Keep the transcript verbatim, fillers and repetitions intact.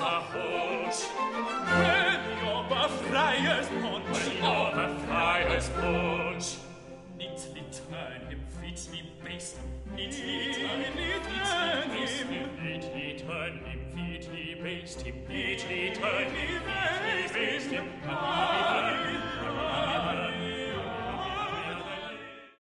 a hunch. When you're friars punch, when you're friars punch. Neatly turn him, featly baste him, neatly turn him, neatly turn him, featly baste him, neatly turn him, featly baste him, neatly turn him,